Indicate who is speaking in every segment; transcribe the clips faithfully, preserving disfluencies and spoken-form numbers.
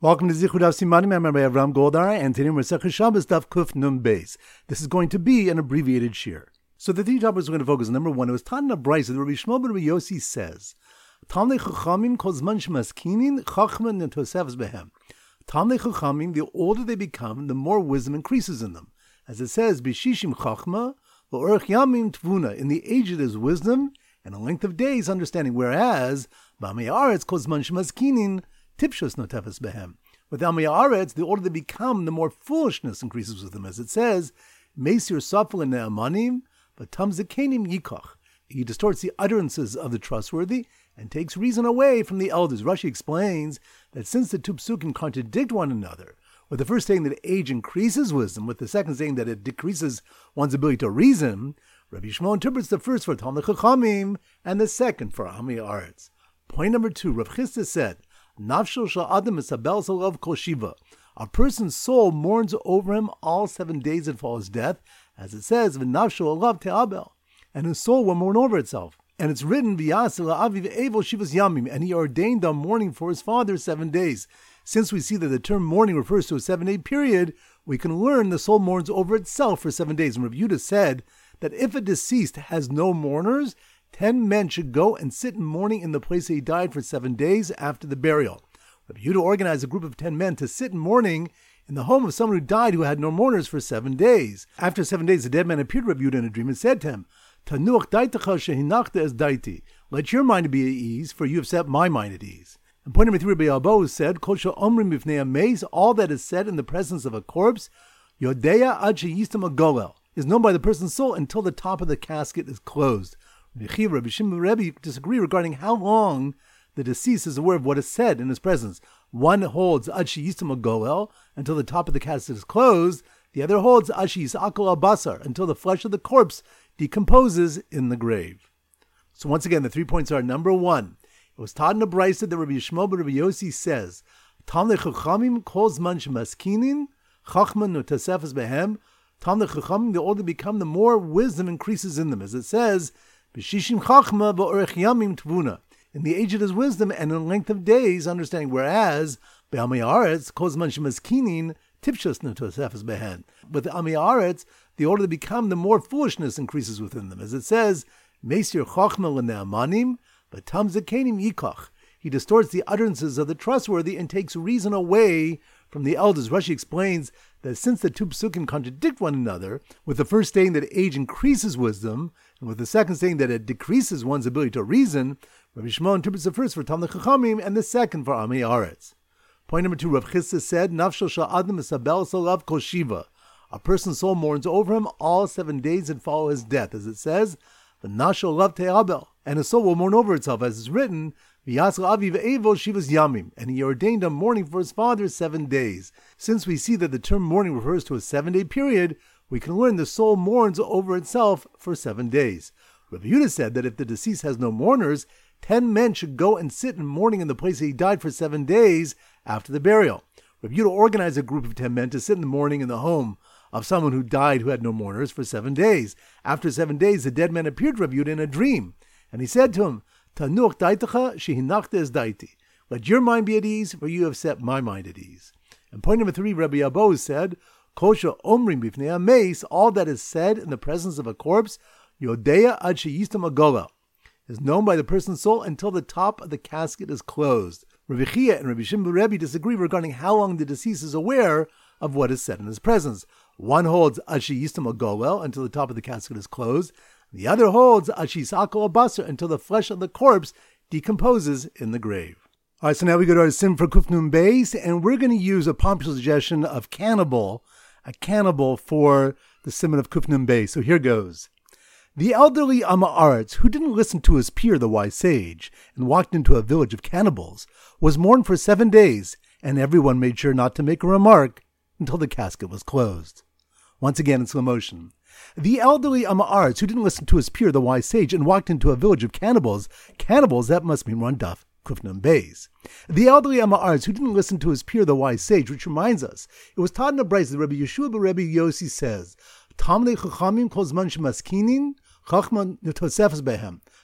Speaker 1: Welcome to Zichud Daf Simanim. I'm Rabbi Avram Goldar, and today we're Masechah Shabbos Daf Kuf Nun Beis. This is going to be an abbreviated shir. So the three topics we're going to focus on. Number one, it was taught in a brayso that Rabbi Shmuel ben Rabbi Yossi says, Talmidei Chachamim kol zman shemaskinin chachma netosefes behem. Talmidei Chachamim, the older they become, the more wisdom increases in them. As it says, B'shishim chachma, v'orech yamim tvuna. In the age it is wisdom, and a length of days understanding. Whereas, B'amei Aretz kol zman shemaskinin tipshus notefes behem. With Amei Aretz, the older they become, the more foolishness increases with them. As it says, Meisir safel ne'amanim, but tam zekenim yikach. He distorts the utterances of the trustworthy and takes reason away from the elders. Rashi explains that since the two psukim contradict one another, with the first saying that age increases wisdom, with the second saying that it decreases one's ability to reason, Rabbi Shmuel interprets the first for Talmidei Chachamim and the second for Amei Aretz. Point number two, Rav Chisda said, Nafshel shel adam misabel salav kol shiva. A person's soul mourns over him all seven days that follow his death, as it says, V'nafshel alav te'abel, and his soul will mourn over itself. And it's written, V'yaseh la'aviv evo shivas yamim, and he ordained a mourning for his father seven days. Since we see that the term mourning refers to a seven-day period, we can learn the soul mourns over itself for seven days. And Rav Yehuda said that if a deceased has no mourners, Ten men should go and sit in mourning in the place that he died for seven days after the burial. Rabbi Yehuda organized a group of ten men to sit in mourning in the home of someone who died who had no mourners for seven days. After seven days, the dead man appeared to Rabbi Yehuda in a dream and said to him, Tanuach daitecha shehinachta es daiti. Let your mind be at ease, for you have set my mind at ease. And point number three, Rabbi Abba said, Kol she'omrim b'fnei ameis, all that is said in the presence of a corpse, Yodeya ad sheyistam agolel, is known by the person's soul until the top of the casket is closed. Rabbi Rabbi Shimon Rebbe disagree regarding how long the deceased is aware of what is said in his presence. One holds ad sheyistam agolel, until the top of the casket is closed. The other holds ad sheyisakol abasar, until the flesh of the corpse decomposes in the grave. So once again, the three points are, number one, it was taught in a brayso that Rabbi Shmuel ben Rabbi Yossi says, Talmidei Chachamim kol zman shemaskinin chachma notesefes behem. Talmidei Chachamim, the older they become, the more wisdom increases in them. As it says, B'shishim chachma v'orech yamim tvuna. In the age it is wisdom, and in length of days understanding. Whereas, Be'amei Aretz kol zman shemaskinin tipshus notesefes behem. With Amei Aretz, the older they become, the more foolishness increases within them. As it says, Meisir chachma l'ne'amanim, but tam zekenim yikach. He distorts the utterances of the trustworthy and takes reason away from the elders. Rashi explains that since the two psukim contradict one another, with the first saying that age increases wisdom, and with the second saying that it decreases one's ability to reason, Rabbi Shmuel interprets the first for Talmidei Chachamim and the second for Amei Aretz. Point number two, Rav Chisda said, Nafshel shel adam misabel salav kol shiva. A person's soul mourns over him all seven days that follow his death, as it says, V'nashel alav te'abel, and his soul will mourn over itself, as is written, V'yaseh la'aviv evo shivas yamim, and he ordained a mourning for his father seven days. Since we see that the term mourning refers to a seven-day period, we can learn the soul mourns over itself for seven days. Rabbi Yehuda said that if the deceased has no mourners, ten men should go and sit in mourning in the place that he died for seven days after the burial. Rabbi Yehuda organized a group of ten men to sit in the mourning in the home of someone who died who had no mourners for seven days. After seven days, the dead man appeared to Rabbi Yehuda in a dream, and he said to him, Tanuach daitecha shehinachta es daiti. Let your mind be at ease, for you have set my mind at ease. And point number three, Rabbi Abba said, Kol she'omrim b'fnei ameis, all that is said in the presence of a corpse, Yodeya ad sheyistam agolel, is known by the person's soul until the top of the casket is closed. Rabbi Chia and Rabbi Shimon Rebbe disagree regarding how long the deceased is aware of what is said in his presence. One holds ad sheyistam agolel, until the top of the casket is closed. The other holds ad sheyisakol abasar, until the flesh of the corpse decomposes in the grave. All right, so now we go to our sim for Kuf Nun Beis, and we're going to use a popular suggestion of cannibal, a cannibal for the simon of Kuf Nun Beis. So here goes. The elderly Amei Aretz, who didn't listen to his peer, the wise sage, and walked into a village of cannibals, was mourned for seven days, and everyone made sure not to make a remark until the casket was closed. Once again in slow motion. The elderly Amei Aretz, who didn't listen to his peer, the wise sage, and walked into a village of cannibals, cannibals, that must mean Ron Daf, Kuf Nun Beis. The elderly Amei Aretz, who didn't listen to his peer, the wise sage, which reminds us, it was taught in a brayso that Rabbi Yeshua ben Rabbi Yossi says, Talmidei Chachamim kol zman shemaskinin chachma netosefes behem.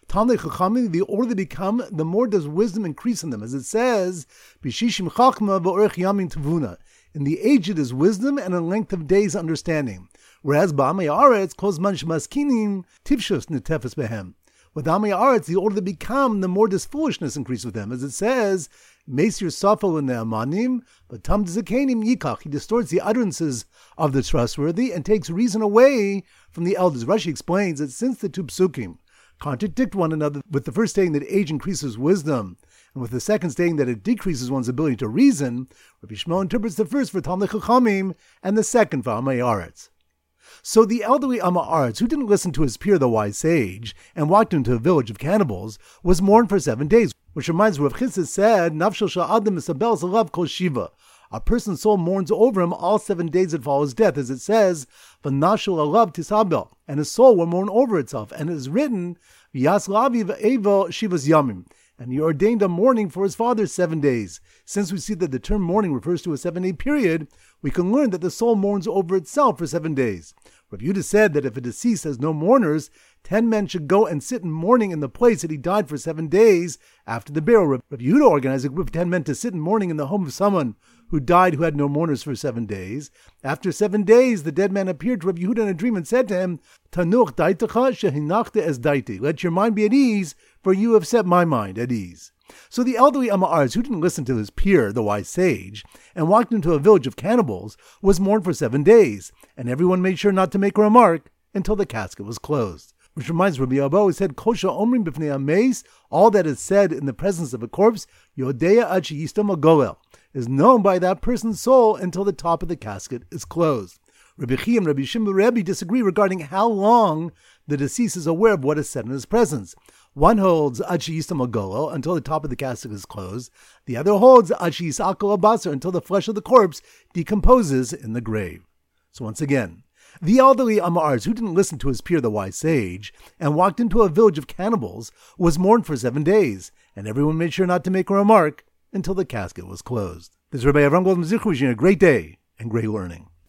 Speaker 1: Talmidei Chachamim, the older they become, the more does wisdom increase in them. As it says, B'shishim Chachma v'orech yamin tevuna. In the aged is wisdom, and in length of days understanding. Whereas Ba'amei Aretz, kol zman shemaskinim, tivshus netefes behem. With Amei Aretz, the older they become, the more does foolishness increase with them. As it says, Meisir Safel in the Amanim, but Tam Zakanim Yikach. He distorts the utterances of the trustworthy and takes reason away from the elders. Rashi explains that since the two psukim contradict one another, with the first saying that age increases wisdom, and with the second saying that it decreases one's ability to reason, Rabbi Shmuel interprets the first for Talmidei Chachamim and the second for Amei Aretz. So the elderly Amei Aretz, who didn't listen to his peer, the wise sage, and walked into a village of cannibals, was mourned for seven days, which reminds Rav Chisda said, Nafshel sha'adam misabel zalav kol shiva. A person's soul mourns over him all seven days that follow his death, as it says, V'nashel alav tisabel, and his soul will mourn over itself. And it is written, V'yas lavi v'evo shivas yamim, and he ordained a mourning for his father seven days. Since we see that the term mourning refers to a seven-day period, we can learn that the soul mourns over itself for seven days. Rav Yehuda said that if a deceased has no mourners, ten men should go and sit in mourning in the place that he died for seven days after the burial. Rav Yehuda organized a group of ten men to sit in mourning in the home of someone who died who had no mourners for seven days. After seven days, the dead man appeared to Rav Yehuda in a dream and said to him, Tanuch daitecha shehinachta es daiti. Let your mind be at ease, for you have set my mind at ease. So the elderly Amei Aretz, who didn't listen to his peer, the wise sage, and walked into a village of cannibals, was mourned for seven days, and everyone made sure not to make a remark until the casket was closed. Which reminds Rabbi Abba, who said, Kosha omrim b'fnei ameis, all that is said in the presence of a corpse, Yodea ad sheyistam agolel, is known by that person's soul until the top of the casket is closed. Rabbi Chi and Rabbi Shimon Rebbe disagree regarding how long the deceased is aware of what is said in his presence. One holds ad sheyistam agolel, until the top of the casket is closed. The other holds ad sheyisakol abasar, until the flesh of the corpse decomposes in the grave. So once again, the elderly Amei Aretz, who didn't listen to his peer, the wise sage, and walked into a village of cannibals, was mourned for seven days, and everyone made sure not to make a remark until the casket was closed. This is Rabbi Avram Goldman Zichu wishing you a great day and great learning.